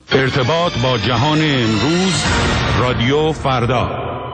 ارتباط با جهان امروز، رادیو فردا.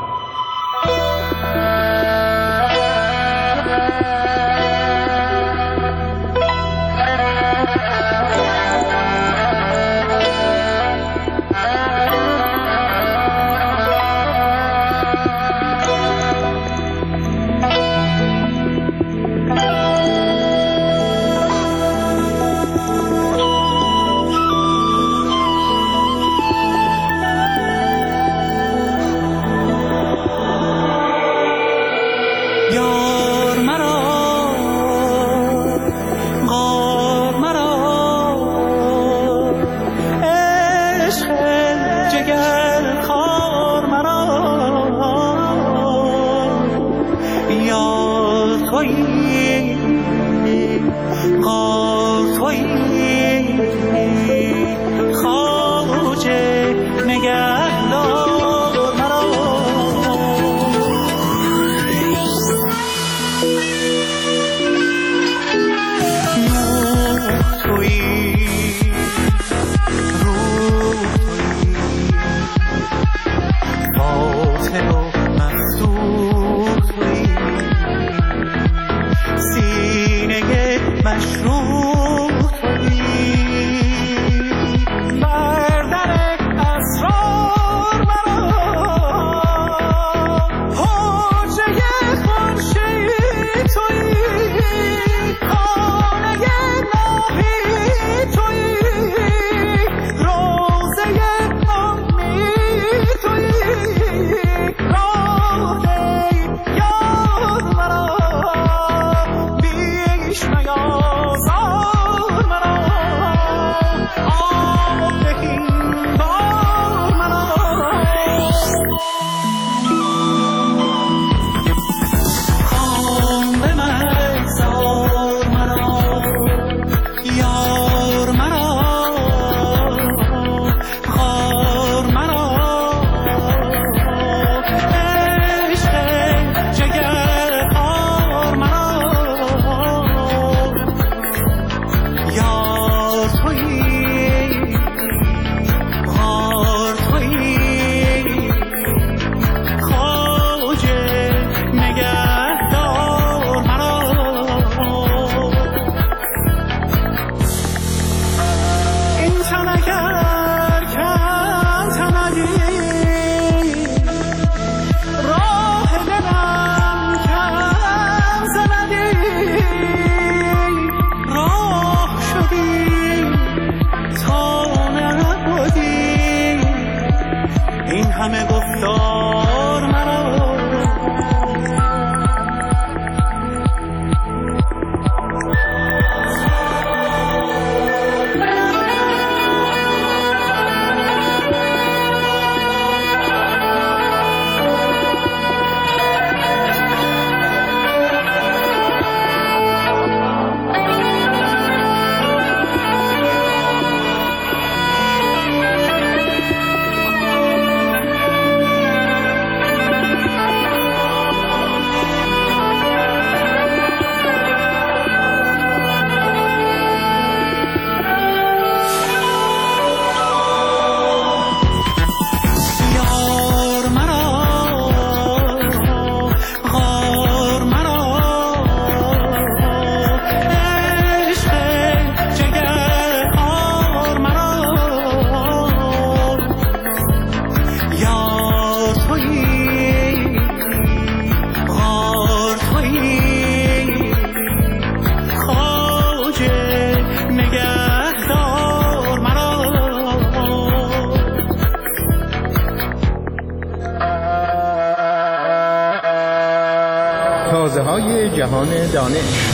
تازه‌های جهان دانش.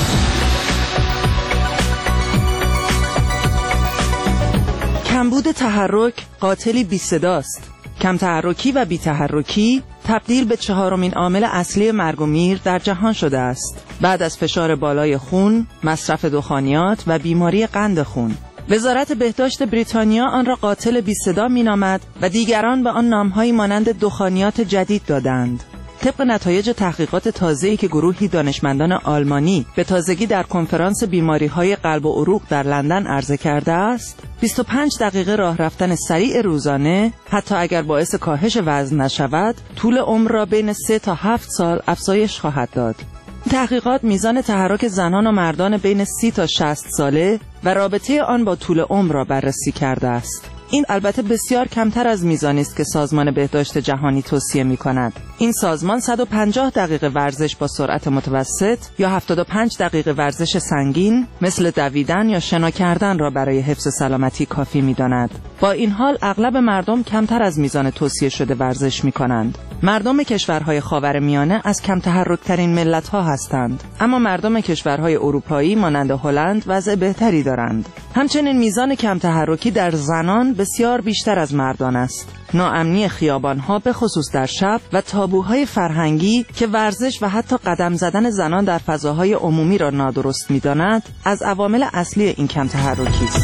کمبود تحرک قاتلی بی صداست. کم تحرکی و بی تحرکی تبدیل به چهارمین عامل اصلی مرگ و میر در جهان شده است، بعد از فشار بالای خون، مصرف دخانیات و بیماری قند خون. وزارت بهداشت بریتانیا آن را قاتل بی صدا می‌نامد و دیگران به آن نام‌هایی مانند دخانیات جدید دادند. طبق نتایج تحقیقات تازه‌ای که گروهی دانشمندان آلمانی به تازگی در کنفرانس بیماری‌های قلب و عروق در لندن عرضه کرده است، 25 دقیقه راه رفتن سریع روزانه حتی اگر باعث کاهش وزن نشود، طول عمر را بین 3 تا 7 سال افزایش خواهد داد. تحقیقات میزان تحرک زنان و مردان بین 30 تا 60 ساله و رابطه آن با طول عمر را بررسی کرده است. این البته بسیار کمتر از میزانی است که سازمان بهداشت جهانی توصیه می‌کند. این سازمان 150 دقیقه ورزش با سرعت متوسط یا 75 دقیقه ورزش سنگین مثل دویدن یا شنا کردن را برای حفظ سلامتی کافی می‌داند. با این حال اغلب مردم کمتر از میزان توصیه شده ورزش می‌کنند. مردم کشورهای خاورمیانه از کم تحرک‌ترین ملت‌ها هستند، اما مردم کشورهای اروپایی مانند هلند وضع بهتری دارند. همچنین میزان کم تحرکی در زنان بسیار بیشتر از مردان است. ناامنی خیابان‌ها به خصوص در شب و تابوهای فرهنگی که ورزش و حتی قدم زدن زنان در فضاهای عمومی را نادرست می‌داند، از عوامل اصلی این کم تحرکی است.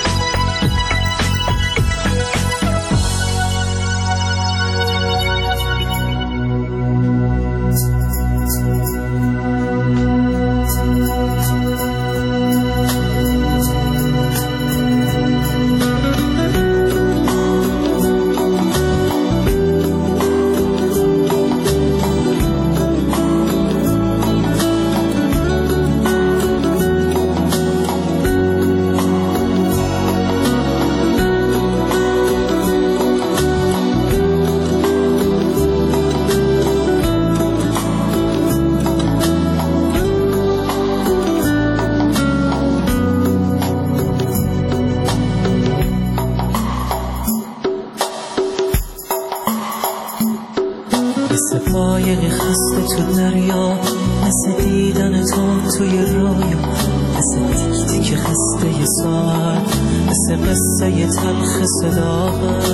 مثل قایقی خسته تو دریا، مثل دیدن تو توی رویا، مثل تیک تیک خسته ساعت، مثل قصه تلخ صداقت،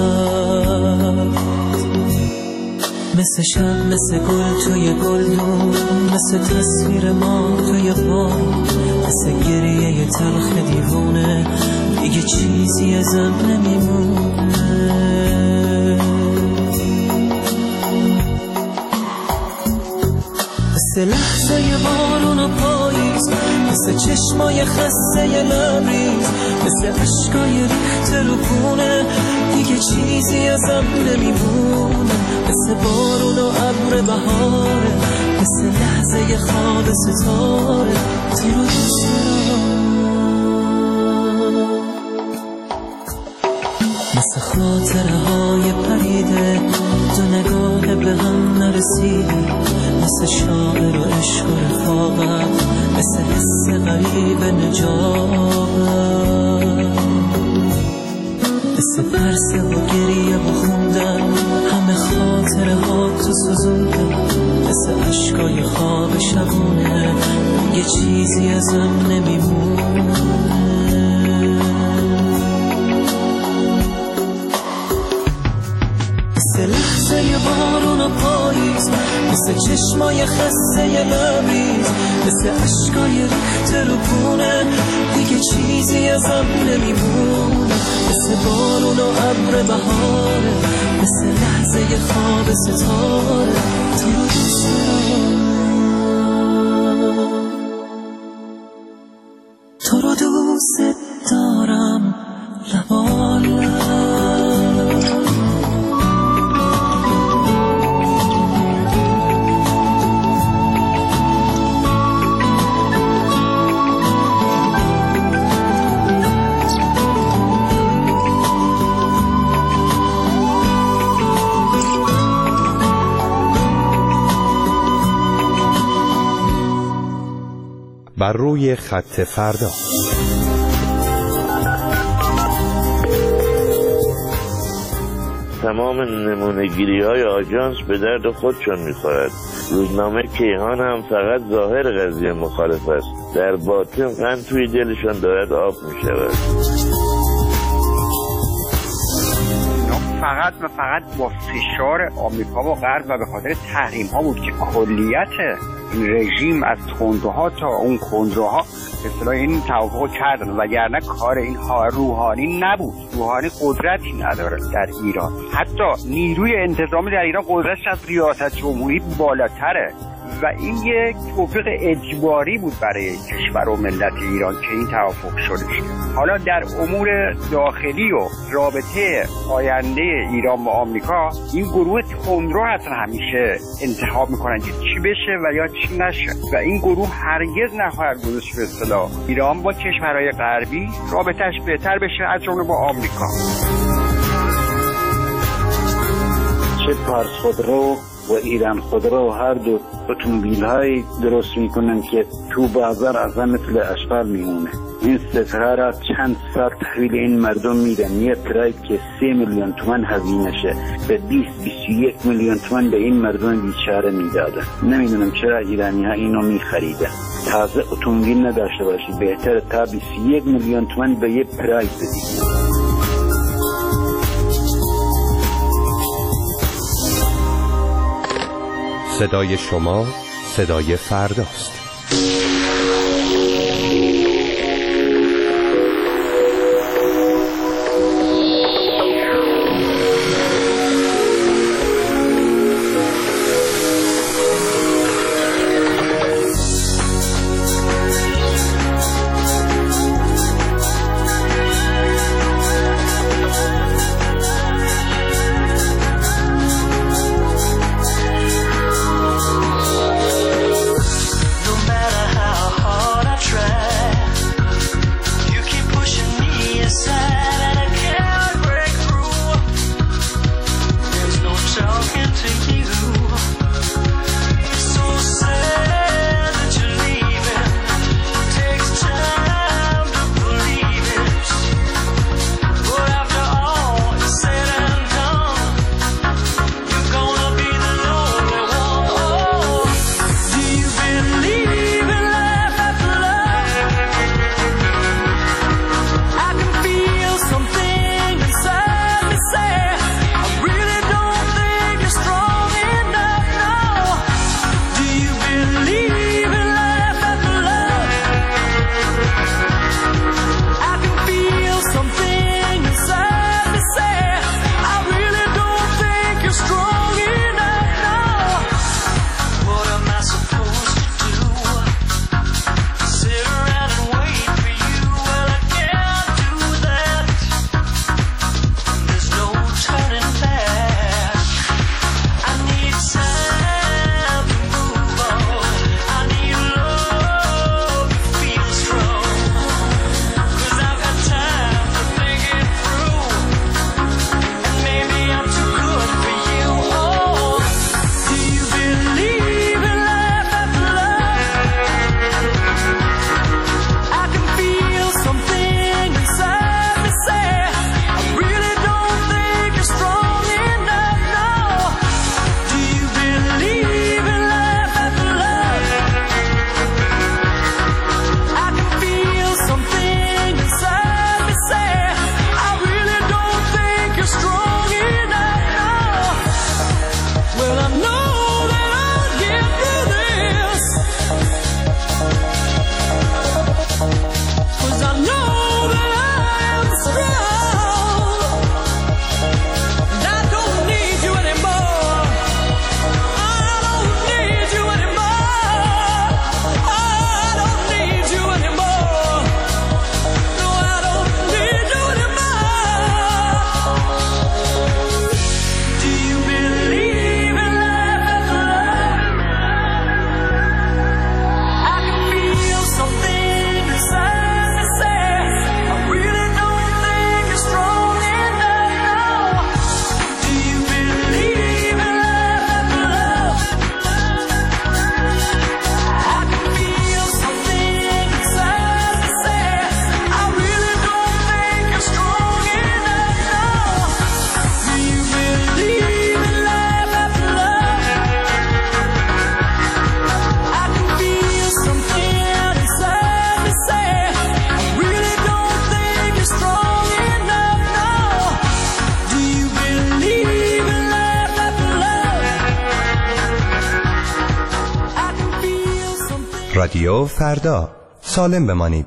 مثل شب، مثل گل توی گلدون، مثل تصویر ما توی بارون، مثل گریه تلخ دیوونه، دیگه چیزی ازم نمیمونه. مثل لحظه بارون و پاییز، مثل چشمای خسته لبریز، مثل عشقای ریخته رو خونه، دیگه چیزی ازم نمیمونه. مثل بارون و ابر بهاره، مثل لحظه خواب ستاره، تو رو دوست دارم. مثل خاطره های پریده، دو نگاه به هم نرسیده، مثل شاعر و عشق و رفاقت، مثل حس غریب نجابت، مثل ترس و گریه و خوندن، همه خاطره ها تو سوزوندن، مثل عشقای خواب شبونه، یه چیزی ازم نمیمونه. مثل لحظه بارون و پاییز، مثل چشمای خسته لبریز، مثل عشقای ریخته رو خونه، دیگه چیزی ازم نمیمونه. مثل بارون و ابر بهاره، مثل لحظه خواب ستاره، تو رو دوست دارم، تو رو دوست دارم لبالب. بر روی خط فردا. تمام نمونه‌گیری‌های آژانس به درد خودشون می‌خورد. روزنامه کیهان هم فقط ظاهر قضیه مخالف است، در باطن قند توی دلشون دارد آب می‌شود. فقط و فقط با فشار آمریکا و غرب و به خاطر تحریم ها بود که کلیت رژیم از تندروها تا اون کندروها اصطلاح این توافق کردن، وگرنه کار این روحانی نبود. روحانی قدرتی نداره در ایران، حتی نیروی انتظامی در ایران قدرتش از ریاست جمهوری بالاتره و این یک توافق اجباری بود برای کشور و ملت ایران که این توافق شده. حالا در امور داخلی و رابطه آینده ایران با آمریکا، این گروه تندرو هستن همیشه انتخاب میکنن که چی بشه و یا چی نشه و این گروه هرگز نخواهد گذاشت به اصطلاح ایران با کشورهای غربی رابطهش بهتر بشه، از جمله با آمریکا. چه پارس خودرو و ایران خودرو هر دو اتومبیل های درست میکنن که تو بازار اصلا مثل اشغال میمونه. این ستاره را چند سال تحویل این مردم میدن. یه ترایب که 3 میلیون تومان هزینه‌شه به 20-21 میلیون تومان به این مردم بیچاره میدادن. نمیدونم چرا ایرانی ها اینو میخریدن. تازه اتومبیل نداشته باشی بهتر تا 21 میلیون تومان به یه پرایس بدی. صدای شما صدای فرداست. رادیو فردا، سالم بمانید.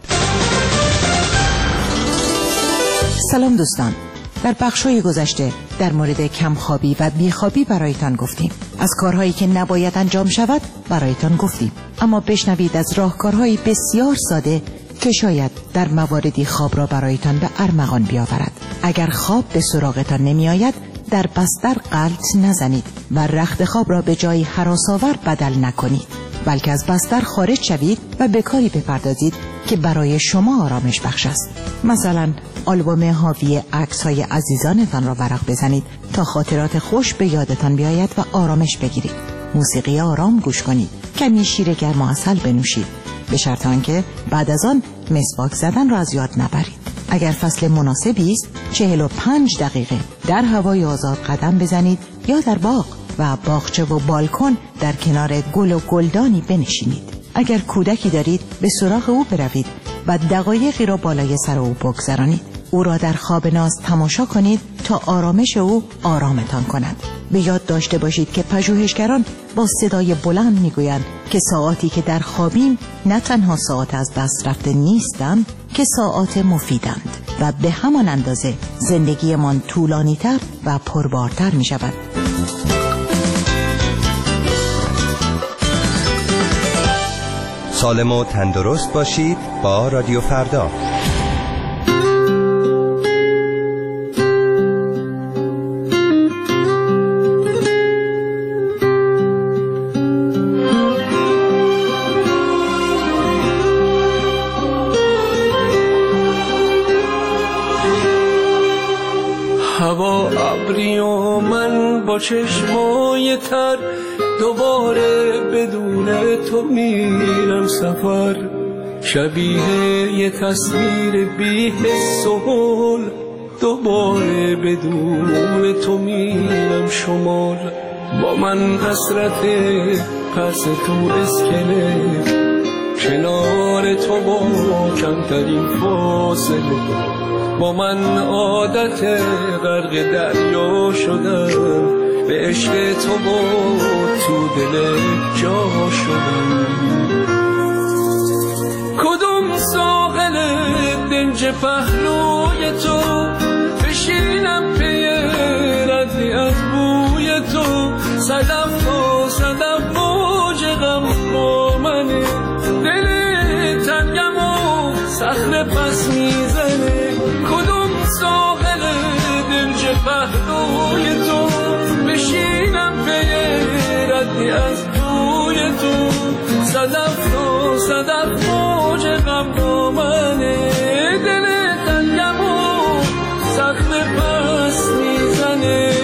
سلام دوستان، در بخش‌های گذشته در مورد کمخوابی و بیخوابی برایتان گفتیم. از کارهایی که نباید انجام شود برایتان گفتیم، اما بشنوید از راهکارهای بسیار ساده که شاید در مواردی خواب را برایتان به ارمغان بیاورد. اگر خواب به سراغتان نمی آید، در بستر غلط نزنید و رخت خواب را به جایی هراس‌آور بدل نکنید، بلکه از بستر خارج شوید و به کاری بپردازید که برای شما آرامش بخش است. مثلا آلبوم حاوی عکس‌های عزیزانتان را ورق بزنید تا خاطرات خوش به یادتان بیاید و آرامش بگیرید. موسیقی آرام گوش کنید، کمی شیر گرم و عسل بنوشید، به شرط آنکه بعد از آن مسواک زدن را از یاد نبرید. اگر فصل مناسبی است 45 دقیقه در هوای آزاد قدم بزنید یا در باغ و باغچه و بالکن در کنار گل و گلدانی بنشینید. اگر کودکی دارید به سراغ او بروید و دقایقی را بالای سر او بگذرانید. او را در خواب ناز تماشا کنید تا آرامش او آرامتان کند. به یاد داشته باشید که پژوهشگران با صدای بلند میگویند که ساعاتی که در خوابیم نه تنها ساعات از دست رفته نیستند که ساعات مفیدند و به همان اندازه زندگیمان طولانی‌تر و پربارتر می شود. سالم و تندرست باشید با رادیو فردا. هوا ابری و من با چشمای تر دوباره بدون تو میرم سفر، شبیه یه تصویر بی حس و حال، دوباره بدون تو میرم شمال. با من حسرت پس تو اسکله، کنار تو با کمترین فاصله. با من عادت غرق دریا شدم، به عشق تو با تو دل جا شدم. کدوم ساحل دنج پهلوی تو بشینم پی ردی از بوی تو، صدف و صدف موج غم با منه، دل تنگم و صخره پس میزنه. کدوم ساحل دنج پهلوی تو بشینم پی ردی از بوی تو، صدف و صدف موج غم با منه، دل تنگم و صخره پس میزنه.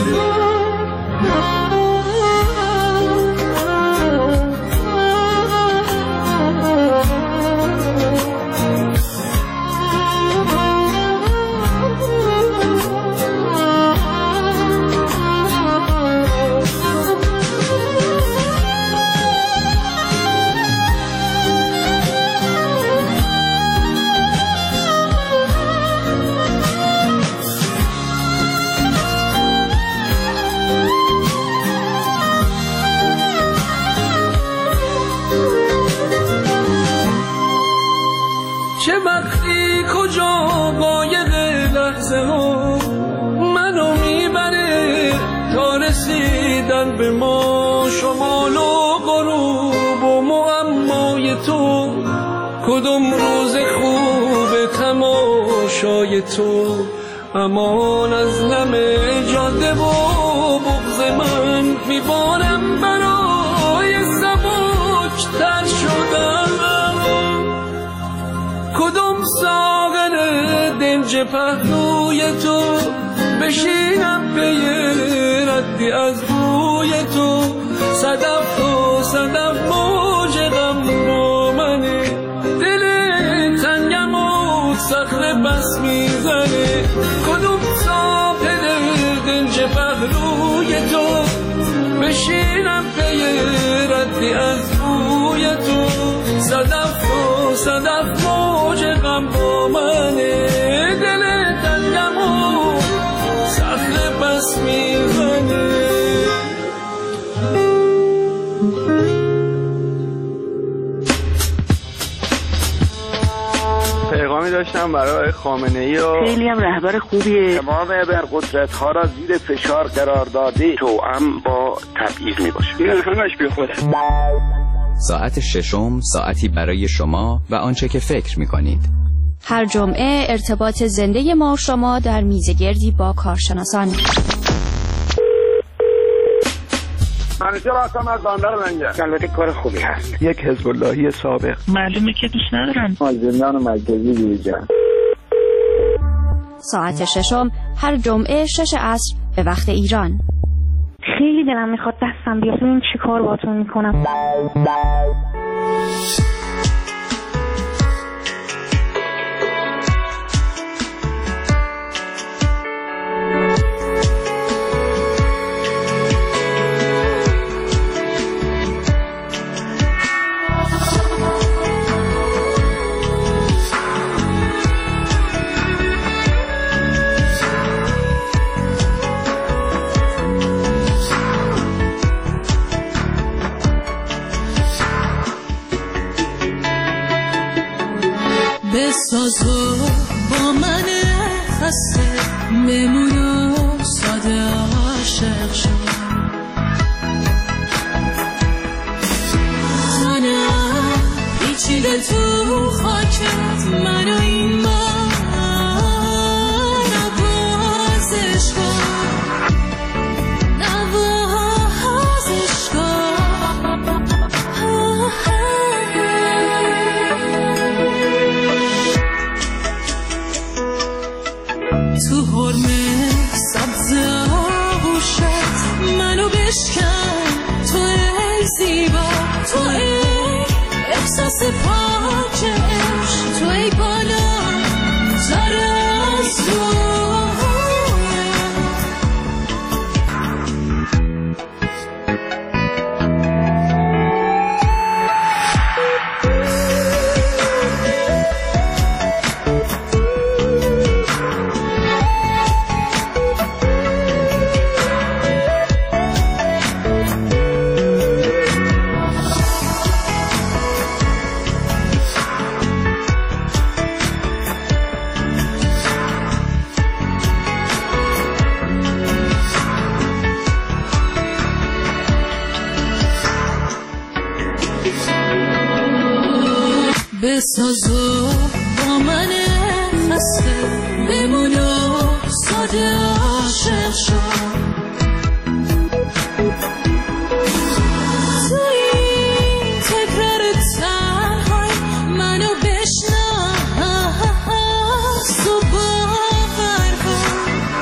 چه وقتی کجا قایق لحظه ها منو میبره تا رسیدن به ما، شمال و غروب و معمای تو. کدوم روز خوب تماشای تو، امان از نم جاده و بغض من، میبارم برای سبک تر شدن. کدوم ساغر دنج پهلوی تو بشینم پی ردی از بوی تو، صدف و صدف موج غم با منه، دل تنگم و صخره بس میزنه. کدوم ساغر دنج پهلوی تو بشینم پی ردی از بوی تو، صدف و صدف موج غم با منه، دل تنگم و صخره بس میزنه. میگم برای خامنه‌ای و خیلی هم رهبر خوبیه. تمام ابرقدرت‌ها را زیر فشار قرار داده توأم با تبعیض میباشه. این همش بی خوده. ساعت ششم ساعتی برای شما و آنچه که فکر می‌کنید. هر جمعه ارتباط زنده ما و شما در میزگردی با کارشناسان. منیجر هستم از بندر منجر. البته کار خوبی هست. یک حزب اللهی سابق. معلومه که دوست ندارم. زندان مرکزی بیرجان. ساعت ششم هر جمعه 6 عصر به وقت ایران. خیلی دلم میخواد دستم بیاد ببین چی کار باهاتون میکنم. بسازو با من خسته بمونو ساده عاشق شد تنم پیچیده تو خاکت منو این من نوازش کن نوازش کن تو حرمه سبز آغوشت منو بشکن تو ای زیبا تو ای احساس پاک عشق تو ای بالا بسازو با من خسته بمونو ساده عاشق شد تو این تکرار تنهای منو بشناس و باور کن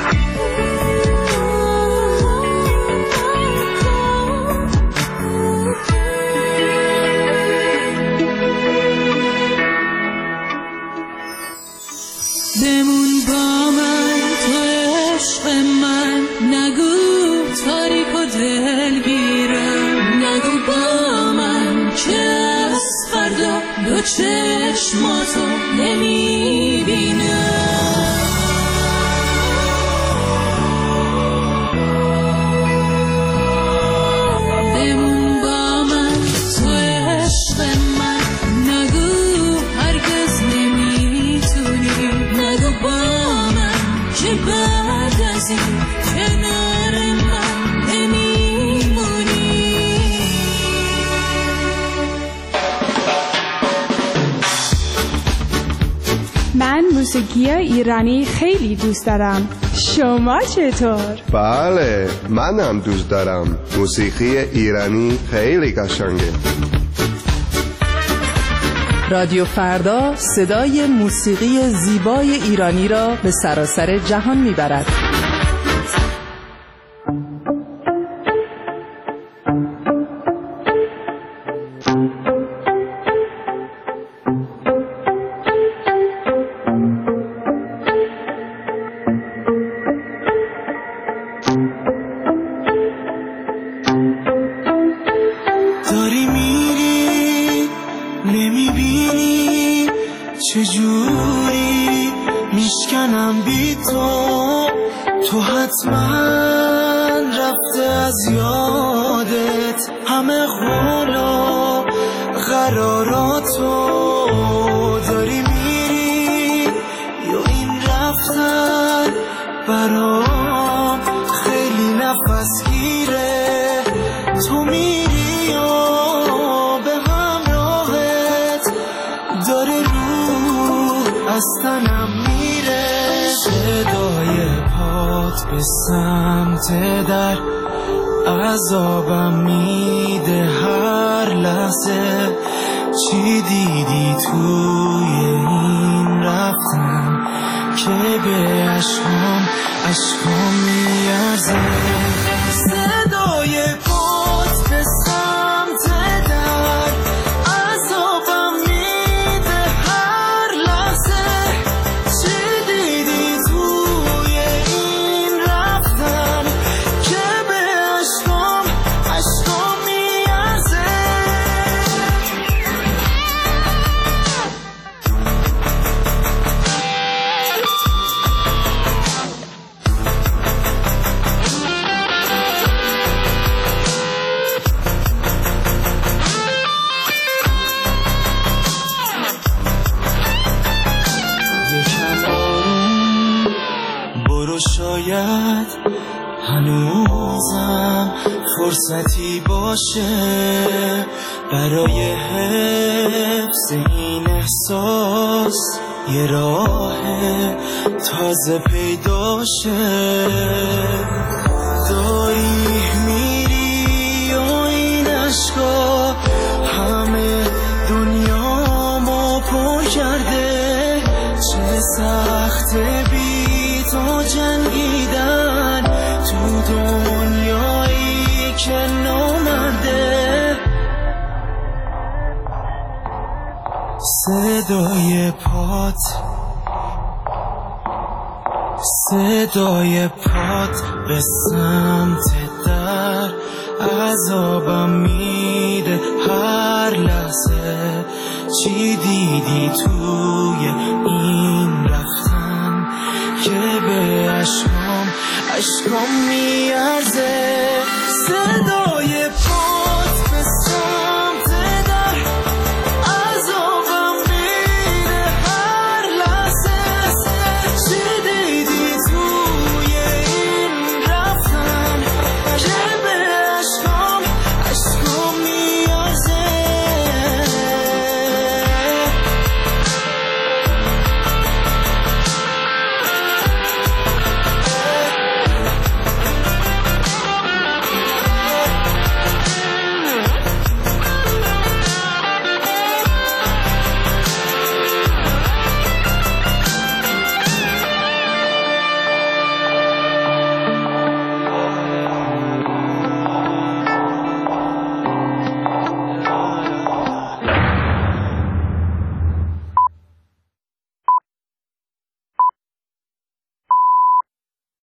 بمون با من تو عشق من نگو تاریک و دلگیرم نگو با من که از فردا دو چشماتو نمیبینم بمون با من تو عشق من نگو هرگز نمیتونی نگو با من که بعد از این کنار من نمیمونی من موسیقی ایرانی خیلی دوست دارم. شما چطور؟ بله منم دوست دارم. موسیقی ایرانی خیلی قشنگه. رادیو فردا صدای موسیقی زیبای ایرانی را به سراسر جهان میبرد. داری میری نمیبینی چجوری میشکنم بی تو حتما رفته از یادت همه قراراتو داری میری برام خیلی نفس گیره، تو میری و به همراهت داره روح از تنم میره. صدای پات به سمت در عذابم میده هر لحظه. چی دیدی توی این رفتن که به عشقام میارزه؟ صدای پات به سمت در عذابم میده هر لحظه. چی دیدی توی این رفتن که به عشقام میارزه؟ شاید هنوزم فرصتی باشه برای حفظ این احساس، یه راه تازه پیدا شه. داری میری و این عشقا همه دنیامو پر کرده. چه سخت بی تو جنگیدن تو دنیایی که نامرده. صدای پات به سمت در عذابم میده هر لحظه. چی دیدی توی این رفتن که به عشقام میارزه؟ صدای پات